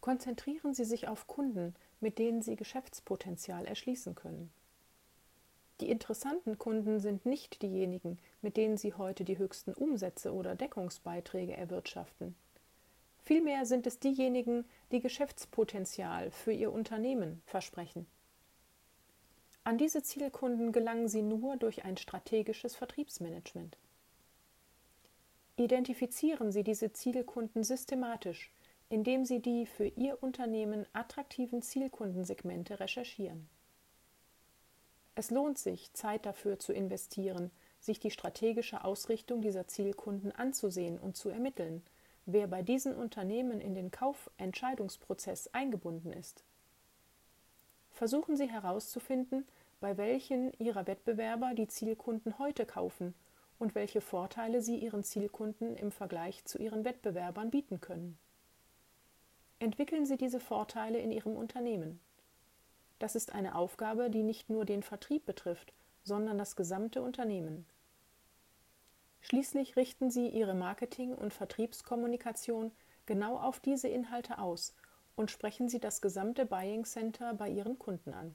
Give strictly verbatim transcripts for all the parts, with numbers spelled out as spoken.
Konzentrieren Sie sich auf Kunden, mit denen Sie Geschäftspotenzial erschließen können. Die interessanten Kunden sind nicht diejenigen, mit denen Sie heute die höchsten Umsätze oder Deckungsbeiträge erwirtschaften. Vielmehr sind es diejenigen, die Geschäftspotenzial für Ihr Unternehmen versprechen. An diese Zielkunden gelangen Sie nur durch ein strategisches Vertriebsmanagement. Identifizieren Sie diese Zielkunden systematisch, indem Sie die für Ihr Unternehmen attraktiven Zielkundensegmente recherchieren. Es lohnt sich, Zeit dafür zu investieren, sich die strategische Ausrichtung dieser Zielkunden anzusehen und zu ermitteln, wer bei diesen Unternehmen in den Kaufentscheidungsprozess eingebunden ist. Versuchen Sie herauszufinden, bei welchen Ihrer Wettbewerber die Zielkunden heute kaufen und welche Vorteile Sie Ihren Zielkunden im Vergleich zu Ihren Wettbewerbern bieten können. Entwickeln Sie diese Vorteile in Ihrem Unternehmen. Das ist eine Aufgabe, die nicht nur den Vertrieb betrifft, sondern das gesamte Unternehmen. Schließlich richten Sie Ihre Marketing- und Vertriebskommunikation genau auf diese Inhalte aus und sprechen Sie das gesamte Buying Center bei Ihren Kunden an.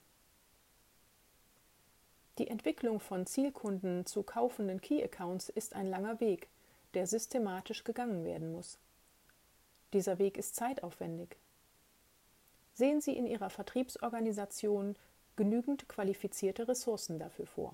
Die Entwicklung von Zielkunden zu kaufenden Key Accounts ist ein langer Weg, der systematisch gegangen werden muss. Dieser Weg ist zeitaufwendig. Sehen Sie in Ihrer Vertriebsorganisation genügend qualifizierte Ressourcen dafür vor.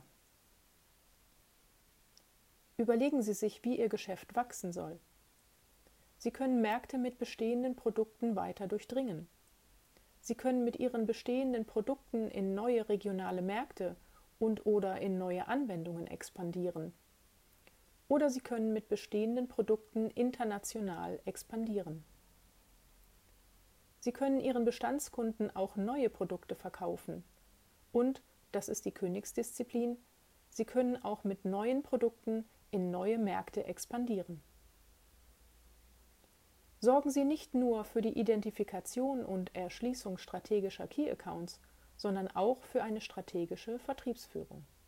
Überlegen Sie sich, wie Ihr Geschäft wachsen soll. Sie können Märkte mit bestehenden Produkten weiter durchdringen. Sie können mit Ihren bestehenden Produkten in neue regionale Märkte und/oder in neue Anwendungen expandieren. Oder Sie können mit bestehenden Produkten international expandieren. Sie können Ihren Bestandskunden auch neue Produkte verkaufen. Und, das ist die Königsdisziplin, Sie können auch mit neuen Produkten in neue Märkte expandieren. Sorgen Sie nicht nur für die Identifikation und Erschließung strategischer Key Accounts, sondern auch für eine strategische Vertriebsführung.